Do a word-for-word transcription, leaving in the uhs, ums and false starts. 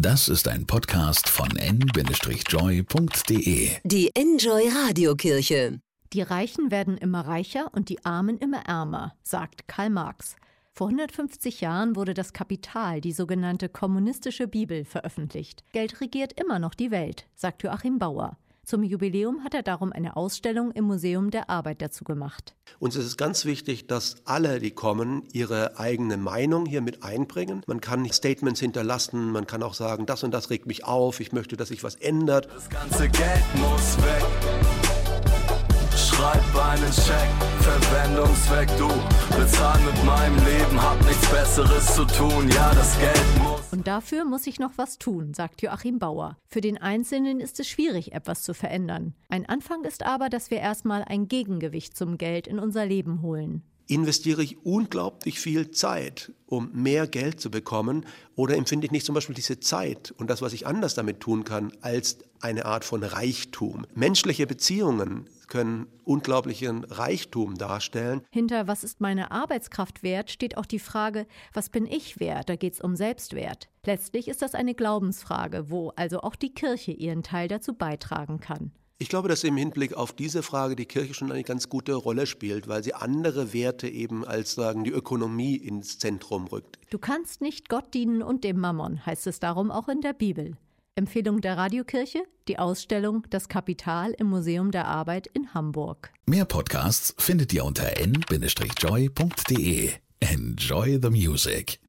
Das ist ein Podcast von en Bindestrich joy punkt de. Die Enjoy Radiokirche. Die Reichen werden immer reicher und die Armen immer ärmer, sagt Karl Marx. Vor hundertfünfzig Jahren wurde das Kapital, die sogenannte kommunistische Bibel, veröffentlicht. Geld regiert immer noch die Welt, sagt Joachim Bauer. Zum Jubiläum hat er darum eine Ausstellung im Museum der Arbeit dazu gemacht. Uns ist es ganz wichtig, dass alle, die kommen, ihre eigene Meinung hier mit einbringen. Man kann Statements hinterlassen, man kann auch sagen, das und das regt mich auf, ich möchte, dass sich was ändert. Das ganze Geld muss weg. Schreib einen Scheck, Verwendungszweck, du bezahl mit meinem Leben, hab nichts Besseres zu tun, ja, das Geld muss. Und dafür muss ich noch was tun, sagt Joachim Bauer. Für den Einzelnen ist es schwierig, etwas zu verändern. Ein Anfang ist aber, dass wir erstmal ein Gegengewicht zum Geld in unser Leben holen. Investiere ich unglaublich viel Zeit, um mehr Geld zu bekommen, oder empfinde ich nicht zum Beispiel diese Zeit und das, was ich anders damit tun kann, als eine Art von Reichtum? Menschliche Beziehungen können unglaublichen Reichtum darstellen. Hinter was ist meine Arbeitskraft wert, steht auch die Frage, was bin ich wert? Da geht es um Selbstwert. Letztlich ist das eine Glaubensfrage, wo also auch die Kirche ihren Teil dazu beitragen kann. Ich glaube, dass im Hinblick auf diese Frage die Kirche schon eine ganz gute Rolle spielt, weil sie andere Werte eben als sagen die Ökonomie ins Zentrum rückt. Du kannst nicht Gott dienen und dem Mammon, heißt es darum auch in der Bibel. Empfehlung der Radiokirche, die Ausstellung Das Kapital im Museum der Arbeit in Hamburg. Mehr Podcasts findet ihr unter en Bindestrich joy punkt de. Enjoy the music.